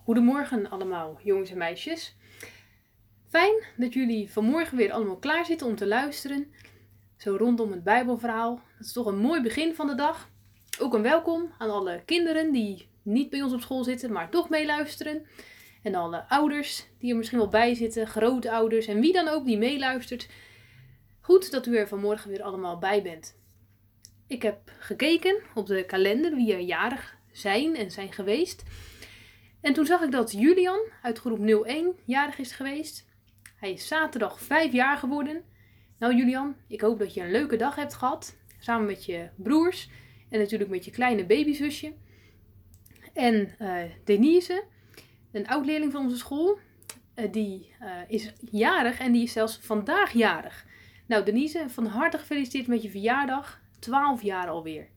Goedemorgen allemaal, jongens en meisjes. Fijn dat jullie vanmorgen weer allemaal klaar zitten om te luisteren. Zo rondom het Bijbelverhaal. Dat is toch een mooi begin van de dag. Ook een welkom aan alle kinderen die niet bij ons op school zitten, maar toch meeluisteren. En alle ouders die er misschien wel bij zitten, grootouders en wie dan ook die meeluistert. Goed dat u er vanmorgen weer allemaal bij bent. Ik heb gekeken op de kalender wie er jarig zijn en zijn geweest. En toen zag ik dat Julian uit groep 01 jarig is geweest. Hij is zaterdag 5 jaar geworden. Nou Julian, ik hoop dat je een leuke dag hebt gehad. Samen met je broers en natuurlijk met je kleine babyzusje. En Denise, een oud-leerling van onze school, die is jarig en die is zelfs vandaag jarig. Nou Denise, van harte gefeliciteerd met je verjaardag. 12 jaar alweer.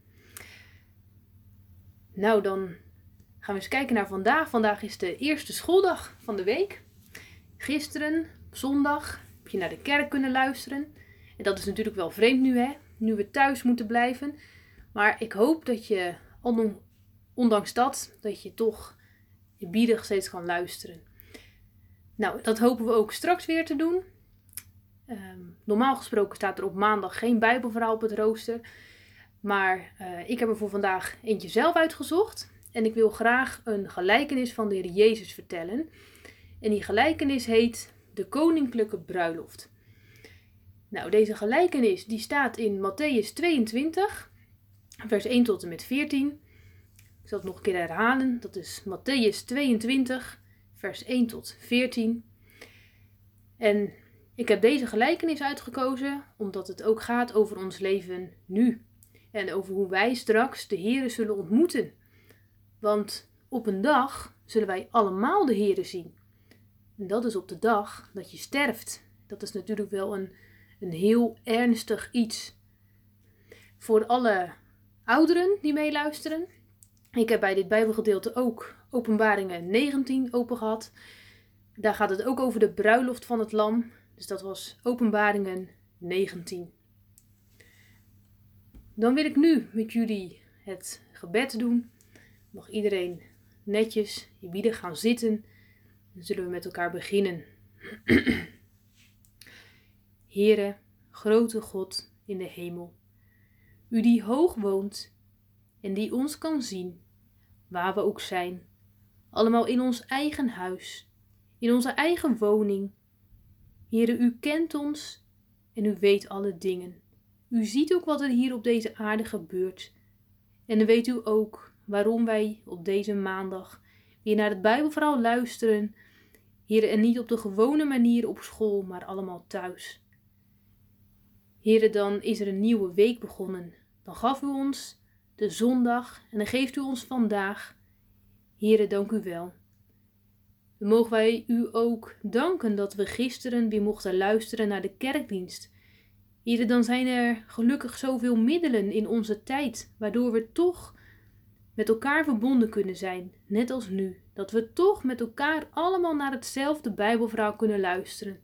Nou dan gaan we eens kijken naar vandaag. Vandaag is de eerste schooldag van de week. Gisteren, op zondag, heb je naar de kerk kunnen luisteren. En dat is natuurlijk wel vreemd nu, hè? Nu we thuis moeten blijven. Maar ik hoop dat je, ondanks dat je toch eerbiedig steeds kan luisteren. Nou, dat hopen we ook straks weer te doen. Normaal gesproken staat er op maandag geen Bijbelverhaal op het rooster. Maar ik heb er voor vandaag eentje zelf uitgezocht. En ik wil graag een gelijkenis van de Heer Jezus vertellen. En die gelijkenis heet de Koninklijke Bruiloft. Nou, deze gelijkenis die staat in Mattheüs 22, vers 1 tot en met 14. Ik zal het nog een keer herhalen. Dat is Mattheüs 22, vers 1 tot 14. En ik heb deze gelijkenis uitgekozen omdat het ook gaat over ons leven nu. En over hoe wij straks de Heere zullen ontmoeten. Want op een dag zullen wij allemaal de Heere zien. En dat is op de dag dat je sterft. Dat is natuurlijk wel een heel ernstig iets. Voor alle ouderen die meeluisteren. Ik heb bij dit Bijbelgedeelte ook Openbaringen 19 open gehad. Daar gaat het ook over de bruiloft van het lam. Dus dat was Openbaringen 19. Dan wil ik nu met jullie het gebed doen. Mag iedereen netjes eerbiedig gaan zitten. Dan zullen we met elkaar beginnen. Heere, grote God in de hemel. U die hoog woont en die ons kan zien, waar we ook zijn. Allemaal in ons eigen huis, in onze eigen woning. Heere, u kent ons en u weet alle dingen. U ziet ook wat er hier op deze aarde gebeurt. En dan weet u ook waarom wij op deze maandag weer naar het Bijbelverhaal luisteren. Heere, en niet op de gewone manier op school, maar allemaal thuis. Heere, dan is er een nieuwe week begonnen. Dan gaf u ons de zondag en dan geeft u ons vandaag. Heere, dank u wel. Dan mogen wij u ook danken dat we gisteren weer mochten luisteren naar de kerkdienst. Heere, dan zijn er gelukkig zoveel middelen in onze tijd, waardoor we toch met elkaar verbonden kunnen zijn, net als nu. Dat we toch met elkaar allemaal naar hetzelfde Bijbelverhaal kunnen luisteren.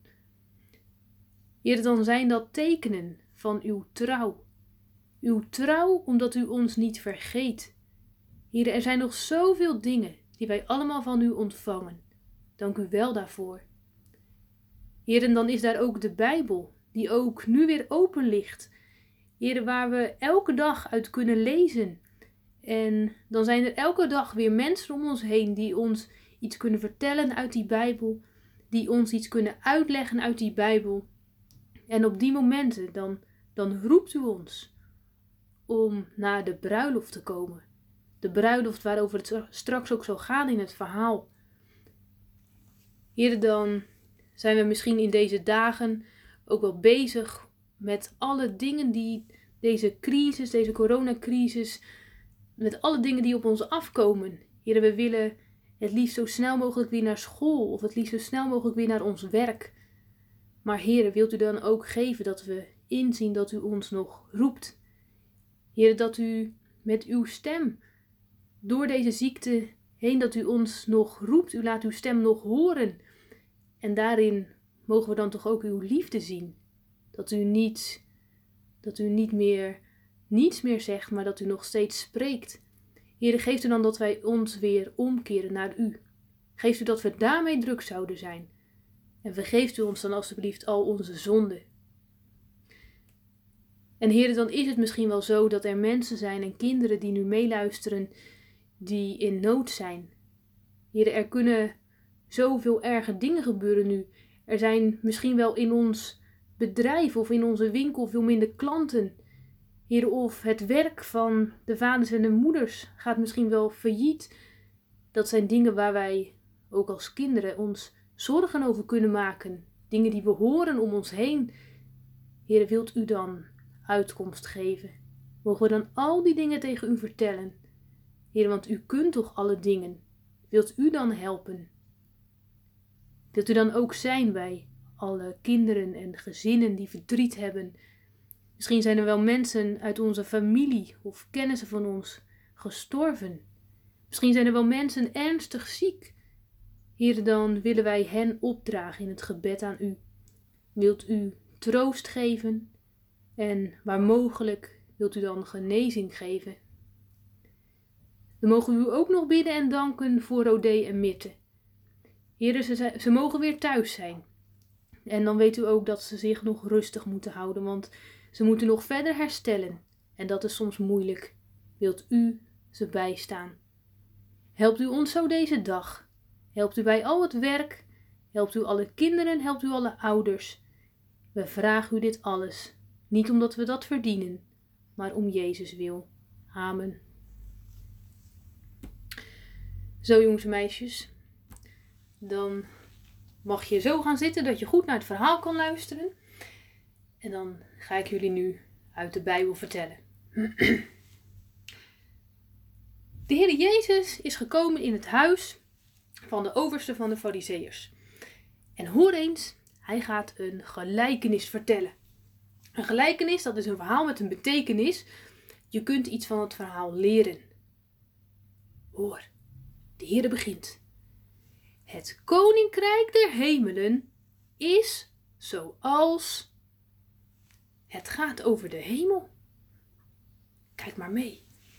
Heere, dan zijn dat tekenen van uw trouw. Uw trouw omdat u ons niet vergeet. Heere, er zijn nog zoveel dingen die wij allemaal van u ontvangen. Dank u wel daarvoor. Heere, dan is daar ook de Bijbel, die ook nu weer open ligt. Heere, waar we elke dag uit kunnen lezen. En dan zijn er elke dag weer mensen om ons heen die ons iets kunnen vertellen uit die Bijbel. Die ons iets kunnen uitleggen uit die Bijbel. En op die momenten dan roept u ons om naar de bruiloft te komen. De bruiloft waarover het straks ook zal gaan in het verhaal. Heer, dan zijn we misschien in deze dagen ook wel bezig met alle dingen die deze crisis, deze coronacrisis, met alle dingen die op ons afkomen. Heer, we willen het liefst zo snel mogelijk weer naar school of het liefst zo snel mogelijk weer naar ons werk. Maar Heer, wilt u dan ook geven dat we inzien dat u ons nog roept. Heer, dat u met uw stem door deze ziekte heen, dat u ons nog roept. U laat uw stem nog horen. En daarin mogen we dan toch ook uw liefde zien. Dat u niet meer niets meer zegt, maar dat u nog steeds spreekt. Heer, geeft u dan dat wij ons weer omkeren naar u. Geeft u dat we daarmee druk zouden zijn. En vergeeft u ons dan alstublieft al onze zonden. En Heere, dan is het misschien wel zo dat er mensen zijn en kinderen die nu meeluisteren, die in nood zijn. Heere, er kunnen zoveel erge dingen gebeuren nu. Er zijn misschien wel in ons bedrijf of in onze winkel veel minder klanten. Heere, of het werk van de vaders en de moeders gaat misschien wel failliet. Dat zijn dingen waar wij ook als kinderen ons zorgen over kunnen maken. Dingen die we horen om ons heen. Heere, wilt u dan uitkomst geven? Mogen we dan al die dingen tegen u vertellen? Heere, want u kunt toch alle dingen? Wilt u dan helpen? Wilt u dan ook zijn bij alle kinderen en gezinnen die verdriet hebben? Misschien zijn er wel mensen uit onze familie of kennissen van ons gestorven. Misschien zijn er wel mensen ernstig ziek. Heer, dan willen wij hen opdragen in het gebed aan u. Wilt u troost geven en waar mogelijk wilt u dan genezing geven. Dan mogen we u ook nog bidden en danken voor Rodé en Mirte. Heer, ze mogen weer thuis zijn. En dan weet u ook dat ze zich nog rustig moeten houden, want ze moeten nog verder herstellen. En dat is soms moeilijk. Wilt u ze bijstaan? Helpt u ons zo deze dag. Helpt u bij al het werk. Helpt u alle kinderen, helpt u alle ouders. We vragen u dit alles. Niet omdat we dat verdienen, maar om Jezus wil. Amen. Zo jongens en meisjes. Dan mag je zo gaan zitten dat je goed naar het verhaal kan luisteren. En dan ga ik jullie nu uit de Bijbel vertellen. De Heer Jezus is gekomen in het huis van de overste van de Farizeeërs. En hoor eens, hij gaat een gelijkenis vertellen. Een gelijkenis, dat is een verhaal met een betekenis. Je kunt iets van het verhaal leren. Hoor, de Heer begint. Het koninkrijk der hemelen is zoals... Het gaat over de hemel. Kijk maar mee.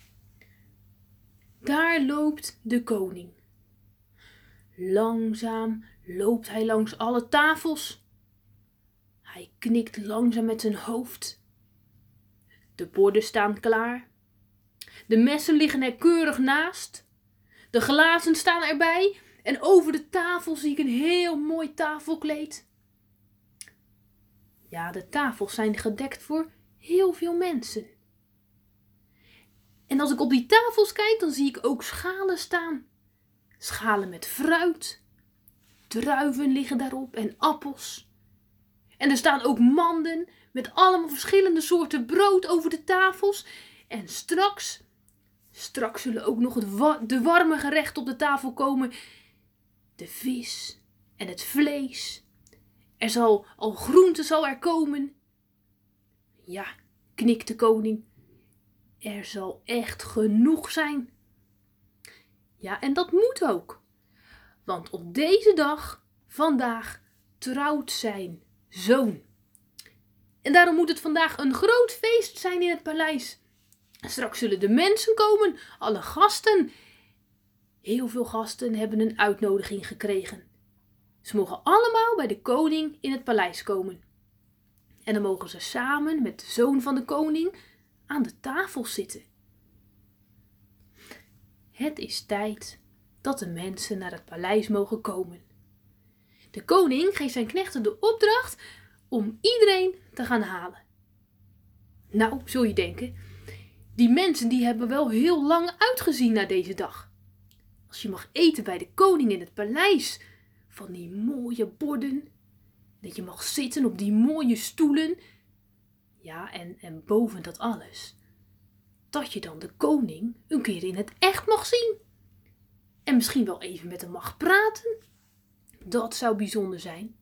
Daar loopt de koning. Langzaam loopt hij langs alle tafels. Hij knikt langzaam met zijn hoofd. De borden staan klaar. De messen liggen er keurig naast. De glazen staan erbij. En over de tafel zie ik een heel mooi tafelkleed. Ja, de tafels zijn gedekt voor heel veel mensen. En als ik op die tafels kijk, dan zie ik ook schalen staan. Schalen met fruit. Druiven liggen daarop en appels. En er staan ook manden met allemaal verschillende soorten brood over de tafels. En straks zullen ook nog de warme gerechten op de tafel komen. De vis en het vlees. Er zal al groente zal er komen. Ja, knikt de koning. Er zal echt genoeg zijn. Ja, en dat moet ook. Want op deze dag, vandaag, trouwt zijn zoon. En daarom moet het vandaag een groot feest zijn in het paleis. Straks zullen de mensen komen, alle gasten. Heel veel gasten hebben een uitnodiging gekregen. Ze mogen allemaal bij de koning in het paleis komen. En dan mogen ze samen met de zoon van de koning aan de tafel zitten. Het is tijd dat de mensen naar het paleis mogen komen. De koning geeft zijn knechten de opdracht om iedereen te gaan halen. Nou, zul je denken, die mensen die hebben wel heel lang uitgezien naar deze dag. Als je mag eten bij de koning in het paleis, van die mooie borden, dat je mag zitten op die mooie stoelen. Ja, en boven dat alles, dat je dan de koning een keer in het echt mag zien. En misschien wel even met hem mag praten. Dat zou bijzonder zijn.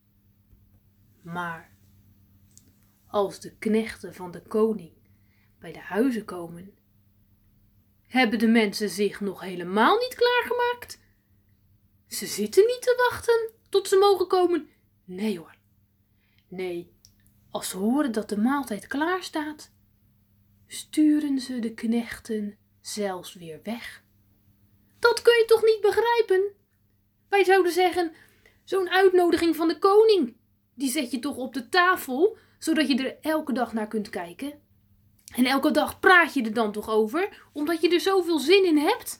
Maar als de knechten van de koning bij de huizen komen, hebben de mensen zich nog helemaal niet klaargemaakt. Ze zitten niet te wachten tot ze mogen komen. Nee hoor. Nee, als ze horen dat de maaltijd klaar staat, sturen ze de knechten zelfs weer weg. Dat kun je toch niet begrijpen? Wij zouden zeggen, zo'n uitnodiging van de koning, die zet je toch op de tafel, zodat je er elke dag naar kunt kijken. En elke dag praat je er dan toch over, omdat je er zoveel zin in hebt?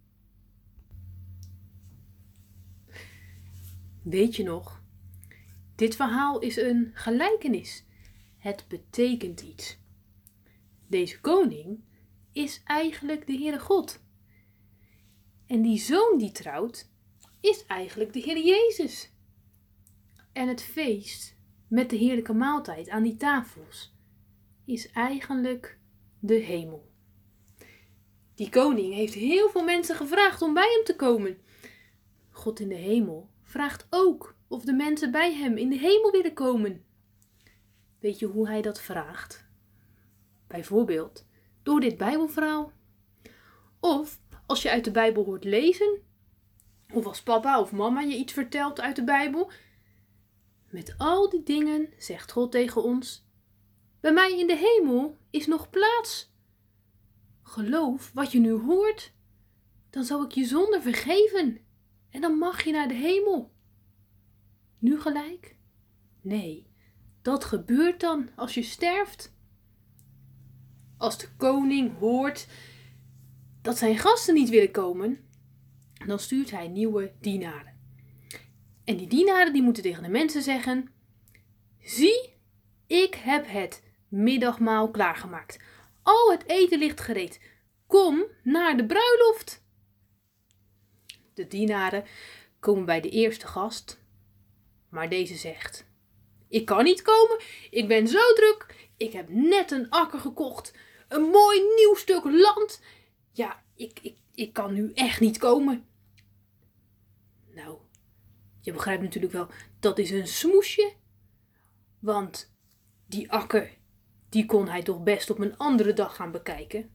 Weet je nog? Dit verhaal is een gelijkenis. Het betekent iets. Deze koning is eigenlijk de Heere God. En die zoon die trouwt, is eigenlijk de Heer Jezus. En het feest met de heerlijke maaltijd aan die tafels is eigenlijk de hemel. Die koning heeft heel veel mensen gevraagd om bij hem te komen. God in de hemel vraagt ook of de mensen bij hem in de hemel willen komen. Weet je hoe hij dat vraagt? Bijvoorbeeld door dit Bijbelverhaal. Of als je uit de Bijbel hoort lezen. Of als papa of mama je iets vertelt uit de Bijbel. Met al die dingen zegt God tegen ons: bij mij in de hemel is nog plaats. Geloof wat je nu hoort, dan zal ik je zonde vergeven. En dan mag je naar de hemel. Nu gelijk? Nee, dat gebeurt dan als je sterft. Als de koning hoort dat zijn gasten niet willen komen, dan stuurt hij nieuwe dienaren. En die dienaren die moeten tegen de mensen zeggen: zie, ik heb het middagmaal klaargemaakt. Al het eten ligt gereed. Kom naar de bruiloft. De dienaren komen bij de eerste gast, maar deze zegt: ik kan niet komen, ik ben zo druk. Ik heb net een akker gekocht, een mooi nieuw stuk land. Ja, ik kan nu echt niet komen. Nou, je begrijpt natuurlijk wel, dat is een smoesje. Want die akker, die kon hij toch best op een andere dag gaan bekijken.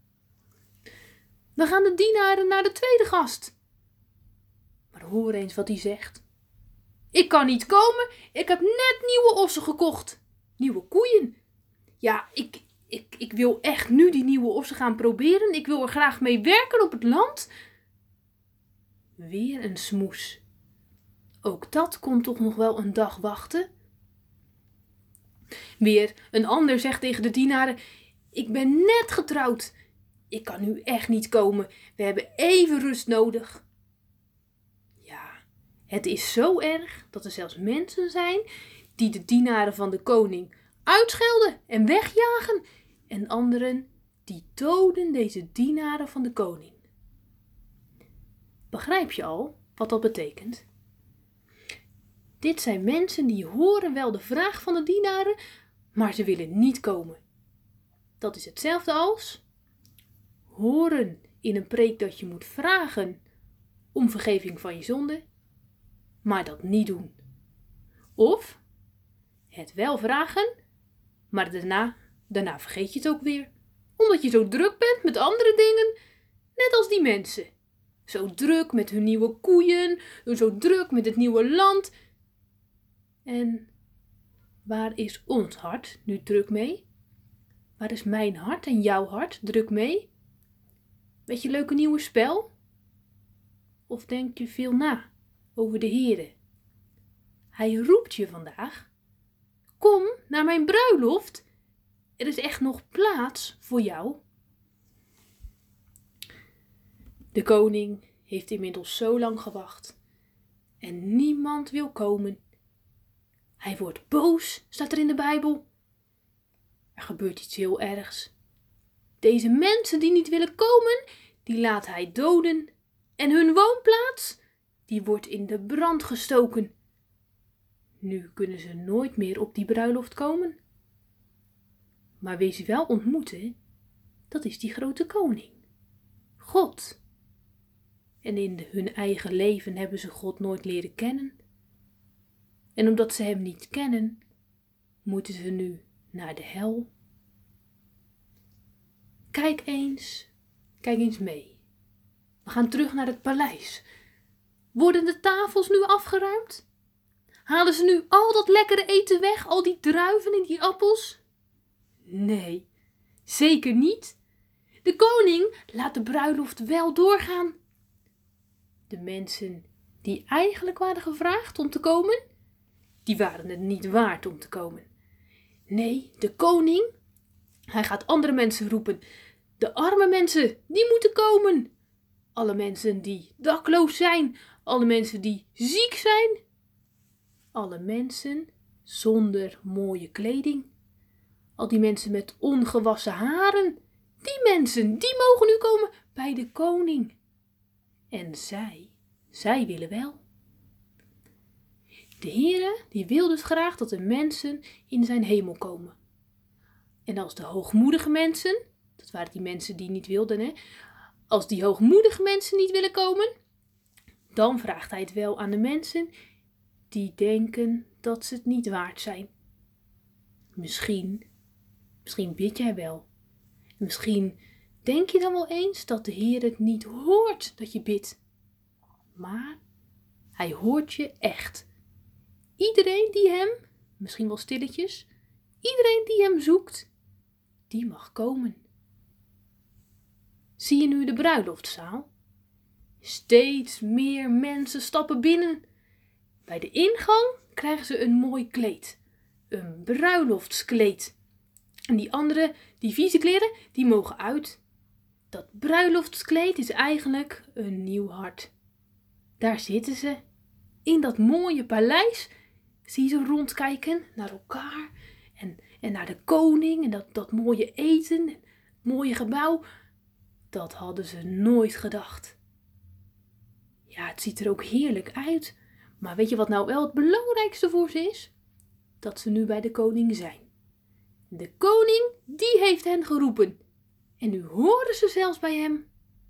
Dan gaan de dienaren naar de tweede gast. Maar hoor eens wat hij zegt. Ik kan niet komen, ik heb net nieuwe ossen gekocht. Nieuwe koeien. Ja, ik wil echt nu die nieuwe ossen gaan proberen. Ik wil er graag mee werken op het land. Weer een smoes. Ook dat kon toch nog wel een dag wachten. Weer een ander zegt tegen de dienaren: ik ben net getrouwd. Ik kan nu echt niet komen. We hebben even rust nodig. Ja, het is zo erg dat er zelfs mensen zijn die de dienaren van de koning uitschelden en wegjagen. En anderen die doden deze dienaren van de koning. Begrijp je al wat dat betekent? Dit zijn mensen die horen wel de vraag van de dienaren, maar ze willen niet komen. Dat is hetzelfde als horen in een preek dat je moet vragen om vergeving van je zonde, maar dat niet doen. Of het wel vragen, maar daarna vergeet je het ook weer. Omdat je zo druk bent met andere dingen, net als die mensen. Zo druk met hun nieuwe koeien, zo druk met het nieuwe land. En waar is ons hart nu druk mee? Waar is mijn hart en jouw hart druk mee? Weet je leuke nieuwe spel? Of denk je veel na over de Heere? Hij roept je vandaag: kom naar mijn bruiloft. Er is echt nog plaats voor jou. De koning heeft inmiddels zo lang gewacht en niemand wil komen. Hij wordt boos, staat er in de Bijbel. Er gebeurt iets heel ergs. Deze mensen die niet willen komen, die laat hij doden. En hun woonplaats, die wordt in de brand gestoken. Nu kunnen ze nooit meer op die bruiloft komen. Maar wie ze wel ontmoeten, dat is die grote koning. God. En in hun eigen leven hebben ze God nooit leren kennen. En omdat ze hem niet kennen, moeten ze nu naar de hel. Kijk eens mee. We gaan terug naar het paleis. Worden de tafels nu afgeruimd? Halen ze nu al dat lekkere eten weg, al die druiven en die appels? Nee, zeker niet. De koning laat de bruiloft wel doorgaan. De mensen die eigenlijk waren gevraagd om te komen, die waren het niet waard om te komen. Nee, de koning, hij gaat andere mensen roepen. De arme mensen, die moeten komen. Alle mensen die dakloos zijn, alle mensen die ziek zijn. Alle mensen zonder mooie kleding. Al die mensen met ongewassen haren. Die mensen, die mogen nu komen bij de koning. En zij willen wel. De Heere, die wil dus graag dat de mensen in zijn hemel komen. En als de hoogmoedige mensen, dat waren die mensen die niet wilden, hè? Als die hoogmoedige mensen niet willen komen, dan vraagt hij het wel aan de mensen die denken dat ze het niet waard zijn. Misschien bid jij wel. Misschien denk je dan wel eens dat de Heer het niet hoort dat je bidt. Maar hij hoort je echt. Iedereen die hem, misschien wel stilletjes, iedereen die hem zoekt, die mag komen. Zie je nu de bruiloftzaal? Steeds meer mensen stappen binnen. Bij de ingang krijgen ze een mooi kleed. Een bruiloftskleed. En die andere, die vieze kleren, die mogen uit. Dat bruiloftskleed is eigenlijk een nieuw hart. Daar zitten ze. In dat mooie paleis. Zie je ze rondkijken naar elkaar. En naar de koning. En dat mooie eten. Het mooie gebouw. Dat hadden ze nooit gedacht. Ja, het ziet er ook heerlijk uit. Maar weet je wat nou wel het belangrijkste voor ze is? Dat ze nu bij de koning zijn. De koning, die heeft hen geroepen. En nu horen ze zelfs bij hem.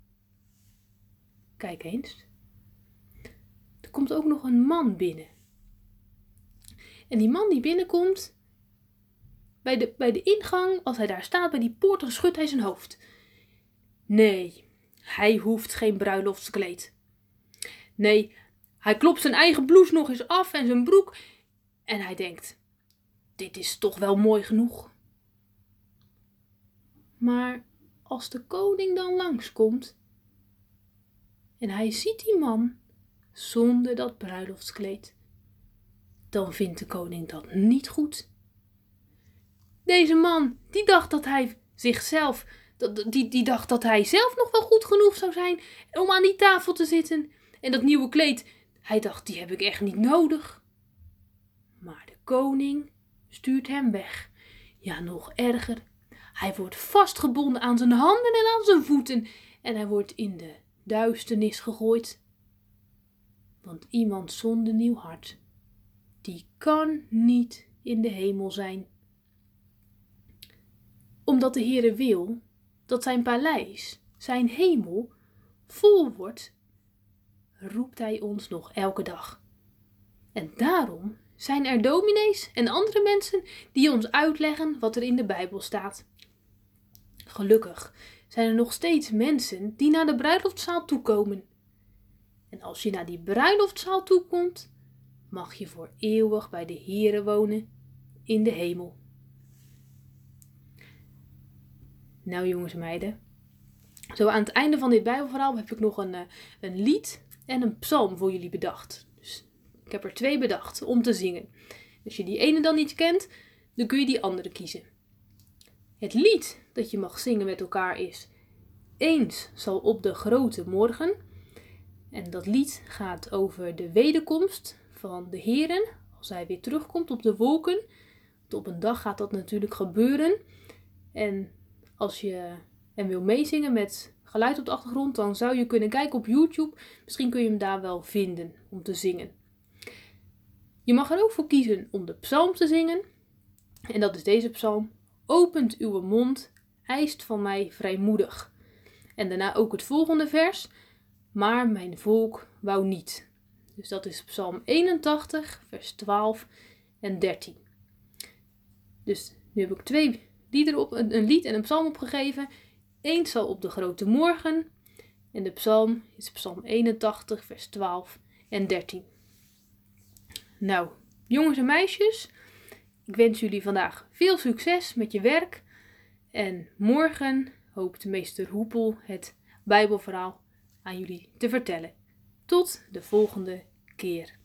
Kijk eens. Er komt ook nog een man binnen. En die man die binnenkomt, bij de ingang, als hij daar staat bij die poort, dan schudt hij zijn hoofd. Nee, hij hoeft geen bruiloftskleed. Nee, hij klopt zijn eigen blouse nog eens af en zijn broek. En hij denkt, dit is toch wel mooi genoeg. Maar als de koning dan langskomt en hij ziet die man zonder dat bruiloftskleed, dan vindt de koning dat niet goed. Deze man, die dacht dat hij zichzelf, die dacht dat hij zelf nog wel goed genoeg zou zijn om aan die tafel te zitten. En dat nieuwe kleed, hij dacht, die heb ik echt niet nodig. Maar de koning stuurt hem weg. Ja, nog erger. Hij wordt vastgebonden aan zijn handen en aan zijn voeten. En hij wordt in de duisternis gegooid. Want iemand zonder nieuw hart, die kan niet in de hemel zijn. Omdat de Heere wil dat zijn paleis, zijn hemel, vol wordt, roept hij ons nog elke dag. En daarom zijn er dominees en andere mensen die ons uitleggen wat er in de Bijbel staat. Gelukkig zijn er nog steeds mensen die naar de bruiloftzaal toekomen. En als je naar die bruiloftzaal toekomt, mag je voor eeuwig bij de Heere wonen in de hemel. Nou jongens en meiden, zo aan het einde van dit Bijbelverhaal heb ik nog een lied en een psalm voor jullie bedacht. Dus ik heb er 2 bedacht om te zingen. Als je die ene dan niet kent, dan kun je die andere kiezen. Het lied dat je mag zingen met elkaar is Eens zal op de grote morgen. En dat lied gaat over de wederkomst van de Heeren, als hij weer terugkomt op de wolken. Want op een dag gaat dat natuurlijk gebeuren. En als je hem wil meezingen met geluid op de achtergrond, dan zou je kunnen kijken op YouTube. Misschien kun je hem daar wel vinden om te zingen. Je mag er ook voor kiezen om de psalm te zingen. En dat is deze psalm. Opent uw mond, eist van mij vrijmoedig. En daarna ook het volgende vers. Maar mijn volk wou niet. Dus dat is psalm 81, vers 12 en 13. Dus nu heb ik 2 liederen op, een lied en een psalm opgegeven. Eens zal op de grote morgen. En de psalm is psalm 81, vers 12 en 13. Nou, jongens en meisjes, ik wens jullie vandaag veel succes met je werk. En morgen hoopt meester Hoepel het Bijbelverhaal aan jullie te vertellen. Tot de volgende keer.